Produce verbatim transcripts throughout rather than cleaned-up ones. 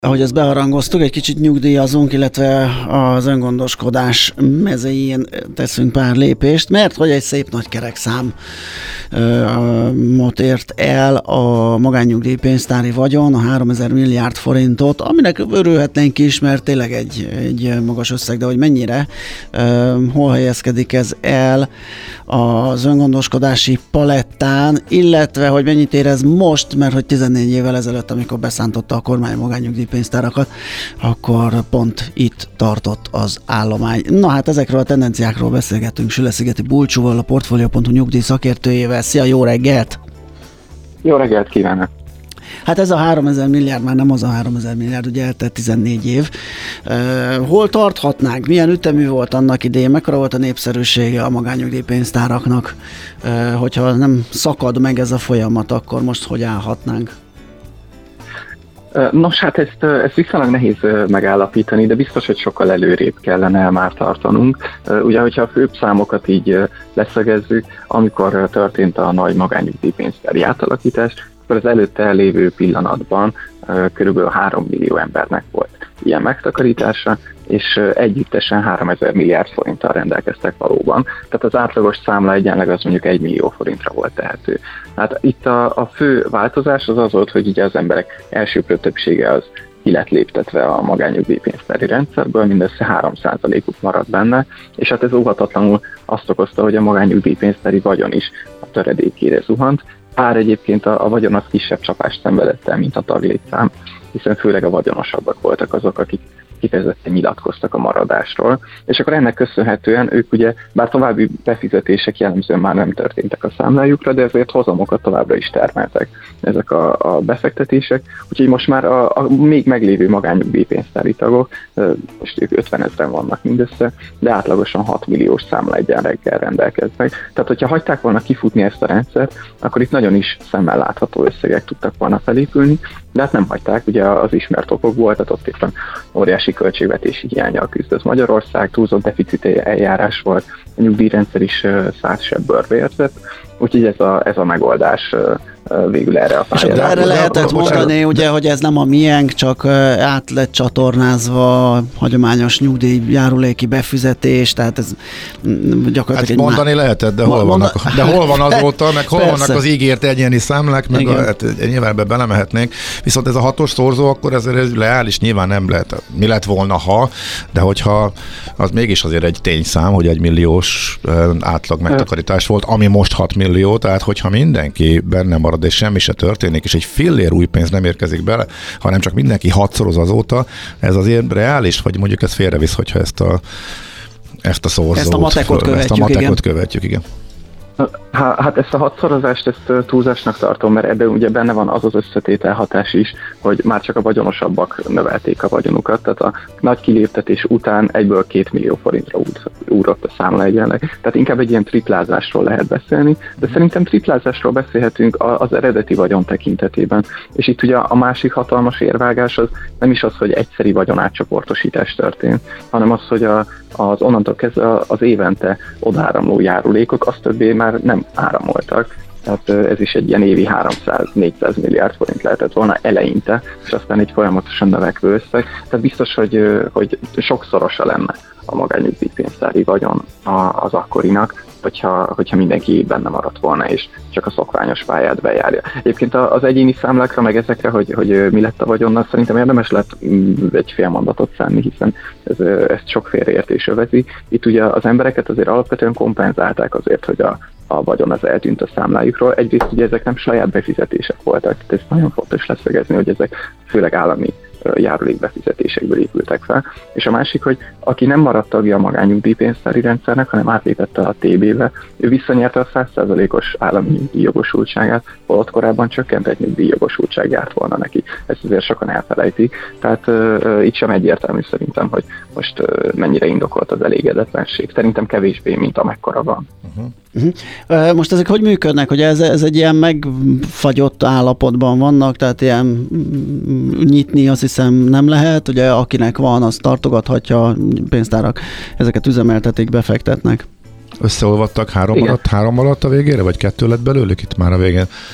Ahogy ezt beharangoztuk, egy kicsit nyugdíjazunk, illetve az öngondoskodás mezején teszünk pár lépést, mert hogy egy szép nagy kerekszám mot ért el a magánnyugdíjpénztári vagyon, a háromezer milliárd forintot, aminek örülhetnénk is, mert tényleg egy, egy magas összeg, de hogy mennyire, hol helyezkedik ez el az öngondoskodási palettán, illetve hogy mennyit ér ez most, mert hogy tizennégy évvel ezelőtt, amikor beszántotta a kormány magánnyugdíjpénztárakat, akkor pont itt tartott az állomány. Na hát ezekről a tendenciákról beszélgetünk Süleszigeti Bulcsúval, a Portfolio pont hu nyugdíj szakértőjével. Szia, jó reggelt! Jó reggelt kívánok! Hát ez a háromezer milliárd már nem az a háromezer milliárd, ugye eltelt tizennégy év. Uh, hol tarthatnánk? Milyen ütemű volt annak idején? Mekkora volt a népszerűsége a magánnyugdíjpénztáraknak? Uh, hogyha nem szakad meg ez a folyamat, akkor most hogy állhatnánk? Nos, hát ezt, ezt viszonylag nehéz megállapítani, de biztos, hogy sokkal előrébb kellene már tartanunk. Ugye, hogyha a főbb számokat így leszögezzük, amikor történt a nagy magánnyugdíjpénztári átalakítás, akkor az előtte elévő pillanatban körülbelül három millió embernek volt ilyen megtakarítása, és együttesen háromezer milliárd forinttal rendelkeztek valóban. Tehát az átlagos számla egyenleg az mondjuk egy millió forintra volt tehető. Hát itt a, a fő változás az az volt, hogy ugye az emberek elsőprő többsége az ki lett léptetve a magánnyugdíjpénztári rendszerből, mindössze három százalékuk maradt benne, és hát ez óhatatlanul azt okozta, hogy a magánnyugdíjpénztári vagyon is a töredékére zuhant, bár egyébként a, a vagyon az kisebb csapást szenvedett el, mint a taglétszám, hiszen főleg a vagyonosabbak voltak azok, akik kifejezetten nyilatkoztak a maradásról, és akkor ennek köszönhetően ők ugye, bár további befizetések jellemzően már nem történtek a számlájukra, de ezért hozamokat továbbra is termeltek ezek a, a befektetések, úgyhogy most már a, a még meglévő magánnyugdíjpénztári tagok, most ők ötvenezren vannak mindössze, de átlagosan hat milliós számlaegyenleggel rendelkeznek. Tehát, hogyha hagyták volna kifutni ezt a rendszert, akkor itt nagyon is szemmel látható összegek tudtak volna felépülni, de hát nem hagyták, ugye az ismert okokból, tehát ott éppen óriási költségvetési hiánnyal küzdött Magyarország, túlzott deficit eljárás volt, a nyugdíjrendszer is száz sebből vérzett, úgyhogy ez a, ez a megoldás végül erre a pályára. És erre lehetett mondani, ugye, hogy ez nem a miénk, csak át lett csatornázva a hagyományos nyugdíjjáruléki befizetés, tehát ez gyakorlatilag... Hát mondani má... lehetett, de hol, vannak, de hol van azóta, meg hol Persze. vannak az ígért egyéni számlák, meg a, hát, nyilván ebbe belemehetnénk, viszont ez a hatos szorzó, akkor ez, ez leális, nyilván nem lehet. Mi lett volna, ha, de hogyha az mégis azért egy tényszám, hogy egy milliós átlag megtakarítás volt, ami most hat millió, tehát hogyha mindenki benne marad, és semmi se történik, és egy fillér új pénz nem érkezik bele, hanem csak mindenki hatszoroz azóta, ez azért reális, vagy mondjuk ez félrevisz, hogyha ezt a, ezt a szorzót, ezt a matekot követjük, ezt a matekot igen. követjük, igen. Hát ezt a hatszorozást, ezt túlzásnak tartom, mert ebben ugye benne van az az összetételhatás is, hogy már csak a vagyonosabbak növelték a vagyonukat, tehát a nagy kiléptetés után egyből két millió forintra ugrott a számla egyenleg. Tehát inkább egy ilyen triplázásról lehet beszélni, de szerintem triplázásról beszélhetünk az eredeti vagyon tekintetében. És itt ugye a másik hatalmas érvágás az nem is az, hogy egyszeri vagyonátcsoportosítás történt, hanem az, hogy a, az onnantól kezdve az évente odaáramló járulékok, az többé már nem áramoltak. Tehát ez is egy ilyen évi háromszáz-négyszáz milliárd forint lehetett volna eleinte, és aztán egy folyamatosan növekvő összeg. Tehát biztos, hogy, hogy sokszorosa lenne a magánnyugdíjpénztári vagyon az akkorinak, hogyha, hogyha mindenki benne maradt volna, és csak a szokványos pályát bejárja. Egyébként az egyéni számlákra, meg ezekre, hogy, hogy mi lett a vagyonnal, szerintem érdemes lett egy fél mondatot szánni, hiszen ez, ezt sok félreértés övezi. Itt ugye az embereket azért alapvetően kompenzálták azért, hogy a, a vagyon az eltűnt a számlájukról. Egyrészt ugye ezek nem saját befizetések voltak, tehát ez nagyon fontos leszögezni, hogy ezek főleg állami járulékbefizetésekből épültek fel. És a másik, hogy aki nem maradt tagja a magánnyugdíjpénztári rendszernek, hanem átlépette a té bébe, ő visszanyerte a száz százalékos állami nyugdíjjogosultságát, holott korábban csökkentett nyugdíjjogosultság járt volna neki. Ezt azért sokan elfelejtik. Tehát uh, itt sem egyértelmű szerintem, hogy most uh, mennyire indokolt az elégedetlenség. Szerintem kevésbé, mint amekkora van. Uh-huh. Uh-huh. Most ezek hogy működnek? Hogy ez, ez egy ilyen megfagyott állapotban vannak, tehát ilyen nyitni azt hiszem nem lehet, ugye akinek van, az tartogathatja, pénztárak ezeket üzemeltetik, befektetnek. Összeolvadtak három alatt, három alatt a végére, vagy kettő lett belőlük itt már a végén?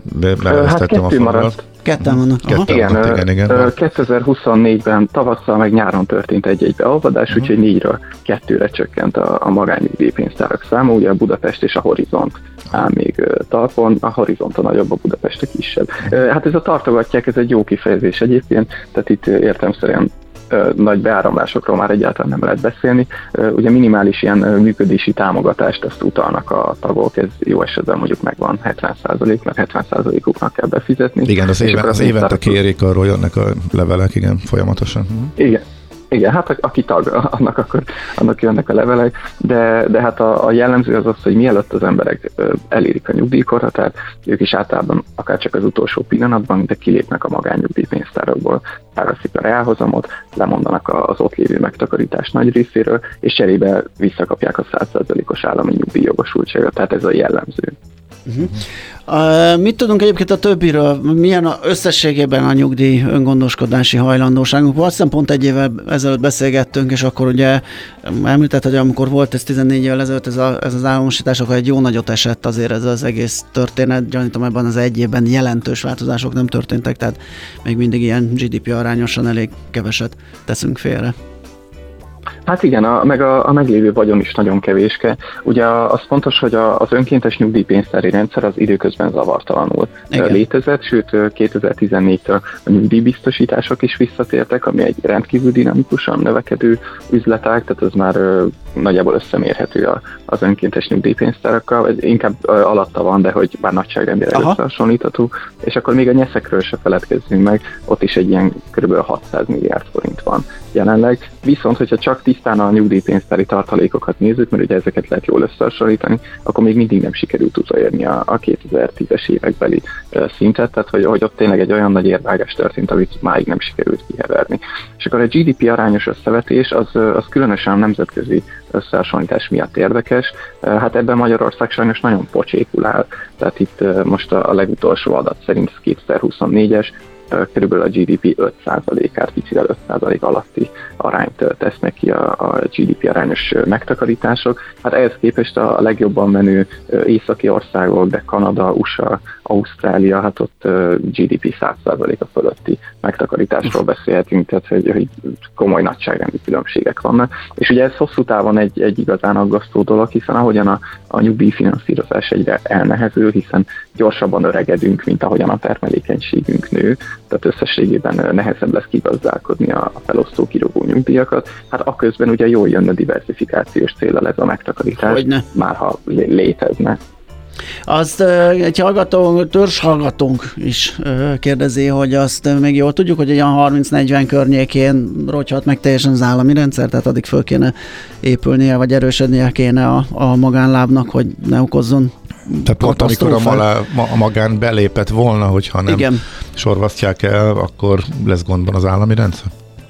beeresztettem hát a fonalat. Ketten vannak. Ketten igen, vannak, igen, igen. kétezer-huszonnégyben tavasszal meg nyáron történt egy-egy beolvadás, uh-huh. úgyhogy négyről kettőre csökkent a, a magányugdíjpénztárak száma, ugye a Budapest és a Horizont áll még talpon, a Horizont a nagyobb, a Budapest a kisebb. Uh-huh. Hát ez a tartogatják, ez egy jó kifejezés egyébként, tehát itt értelemszerűen nagy beáramlásokról már egyáltalán nem lehet beszélni. Ugye minimális ilyen működési támogatást azt utalnak a tagok, ez jó esetben mondjuk megvan hetven százalék, mert hetven százalékuknak kell befizetni. Igen, az, éven, az évente kérik, arról jönnek a levelek, igen, folyamatosan. Igen. Igen, hát a, aki tag, annak akkor annak jönnek a levelek, de, de hát a, a jellemző az az, hogy mielőtt az emberek elérik a nyugdíjkorhatárt, ők is általában akár csak az utolsó pillanatban, de kilépnek a magánnyugdíjpénztárakból, elveszik a reálhozamot, lemondanak az ott lévő megtakarítás nagy részéről, és cserébe visszakapják a száz százalékos állami nyugdíjjogosultságot, tehát ez a jellemző. Uh-huh. Uh, mit tudunk egyébként a többiről? Milyen a összességében a nyugdíj öngondoskodási hajlandóságunk? Azt hiszem pont egy évvel ezelőtt beszélgettünk, és akkor ugye említett, hogy amikor volt ez tizennégy évvel ezelőtt ez, a, ez az államosítás, akkor egy jó nagyot esett azért ez az egész történet. Gyanítom, ebben az egy évben jelentős változások nem történtek, tehát még mindig ilyen gé dé pé arányosan elég keveset teszünk félre. Hát igen, a, meg a, a meglévő vagyon is nagyon kevéske. Ugye az fontos, hogy a, az önkéntes nyugdíjpénztári rendszer az időközben zavartalanul igen. létezett, sőt kétezer-tizennégytől a nyugdíjbiztosítások is visszatértek, ami egy rendkívül dinamikusan növekedő üzletág, tehát ez már ö, nagyjából összemérhető a, az önkéntes nyugdíjpénztárakkal, vagy inkább ö, alatta van, de hogy már nagyságrendire összehasonlítható, és akkor még a nyeszekről se feledkezzünk meg, ott is egy ilyen kb. hatszáz milliárd forint van jelenleg, viszont hogyha csak tisztán a nyugdíjpénztári tartalékokat nézzük, mert ugye ezeket lehet jól összehasonlítani, akkor még mindig nem sikerült utolérni a, a kétezer-tízes évekbeli uh, szintet, tehát hogy, hogy ott tényleg egy olyan nagy érvágás történt, amit máig nem sikerült kiheverni. És akkor a gé dé pé arányos összevetés az, az különösen a nemzetközi összehasonlítás miatt érdekes. Uh, hát ebben Magyarország sajnos nagyon pocsékul áll, tehát itt uh, most a, a legutolsó adat szerint kétezer-huszonnégyes körülbelül a gé dé pé öt százalékát, picivel öt százalék alatti arányt tesznek ki a, a gé dé pé arányos megtakarítások. Hát ehhez képest a legjobban menő északi országok, de Kanada, u es á, Ausztrália, hát ott gé dé pé száz százaléka fölötti megtakarításról beszélhetünk, tehát hogy, hogy komoly nagyságrendi különbségek vannak. És ugye ez hosszú távon egy, egy igazán aggasztó dolog, hiszen ahogyan a, a nyugdíjfinanszírozás egyre elnehezül, hiszen gyorsabban öregedünk, mint ahogyan a termelékenységünk nő, tehát összességében nehezebb lesz kigazdálkodni a felosztó kirúgó nyugdíjakat. Hát aközben ugye jól jönne diversifikációs céllal ez a megtakarítás, Hogyne. már ha létezne. Azt egy hallgató, törzshallgatónk is kérdezi, hogy azt még jól tudjuk, hogy olyan harminc-negyven környékén rogyhat meg teljesen az állami rendszer, tehát addig föl kéne épülnie, vagy erősödnie kéne a, a magánlábnak, hogy ne okozzon. Tehát pont amikor a, malá, a magán belépett volna, hogyha nem Igen. sorvasztják el, akkor lesz gondban az állami rendszer?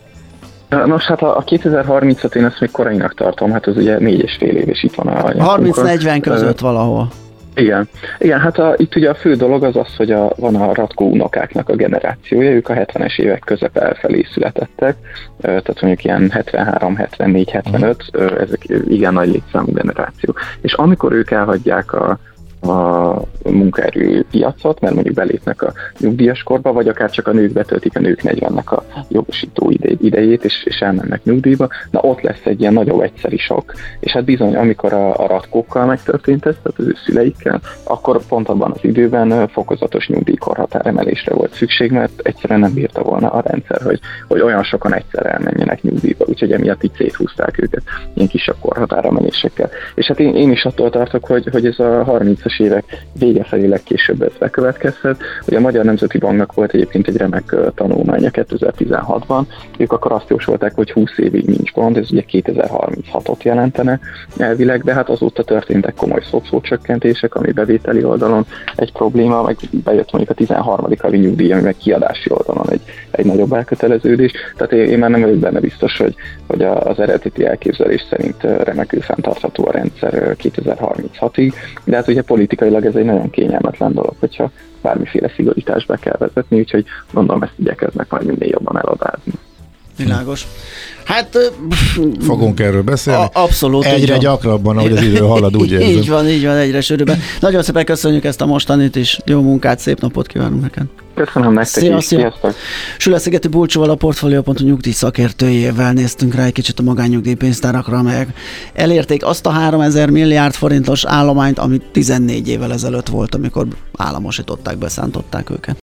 Nos, hát a kétezer-harmincat én ezt még korainak tartom, hát az ugye négy és fél év, és itt van a... harminc-negyven között valahol. Igen, Igen hát a, itt ugye a fő dolog az az, hogy a, van a Ratkó unokáknak a generációja, ők a hetvenes évek közepe felé születettek, tehát mondjuk ilyen hetvenhárom, hetvennégy, hetvenöt, ezek igen nagy létszámú generáció. És amikor ők elhagyják a a munkaerőpiacot, mert mondjuk belépnek a nyugdíjas korba, vagy akár csak a nők betöltik a nők negyvennek a jogosító idejét, és, és elmennek nyugdíjba, na ott lesz egy ilyen nagyobb egyszeri sok. És hát bizony, amikor a, a ratkókkal megtörtént ez, tehát az ő szüleikkel, akkor pont abban az időben fokozatos nyugdíjkorhatár emelésre volt szükség, mert egyszerűen nem bírta volna a rendszer, hogy, hogy olyan sokan egyszer elmenjenek nyugdíjba, úgyhogy emiatt így széthúzták őket ilyen kisebb korhatáremelésekkel. És hát én, én is attól tartok, hogy, hogy ez a harmincas évek vége felé legkésőbb ez bekövetkezhet. Ugye a Magyar Nemzeti Banknak volt egyébként egy remek tanulmánya kétezer-tizenhatban, ők akkor azt jósolták, hogy húsz évig nincs gond, ez ugye kétezer-harminchatot jelentene elvileg, de hát azóta történtek komoly szociócsökkentések, ami bevételi oldalon egy probléma, meg bejött mondjuk a tizenharmadik havi nyugdíj, ami meg kiadási oldalon egy, egy nagyobb elköteleződés. Tehát én, én már nem vagyok benne biztos, hogy, hogy az eredeti elképzelés szerint remekül fenntartható a rendszer kétezer-harminchatig, de hát ugye politikailag ez egy nagyon kényelmetlen dolog, hogyha bármiféle szigorítást be kell vezetni, úgyhogy gondolom ezt igyekeznek majd minél jobban eladázni. Világos. Hát... Fogunk erről beszélni. A, abszolút. Egyre gyakrabban, ahogy az idő halad, úgy érzem. Így van, így van, egyre sűrűbben. Nagyon szépen köszönjük ezt a mostanit is. Jó munkát, szép napot kívánunk neked. Köszönöm nektek szia, is. Szia. Sziasztok. Süle-Szigeti Bulcsóval, a Portfolio pont hu nyugdíj szakértőjével néztünk rá egy kicsit a magánnyugdíjpénztárakra, amelyek elérték azt a háromezer milliárd forintos állományt, amit tizennégy évvel ezelőtt volt, amikor államosították, beszántották őket.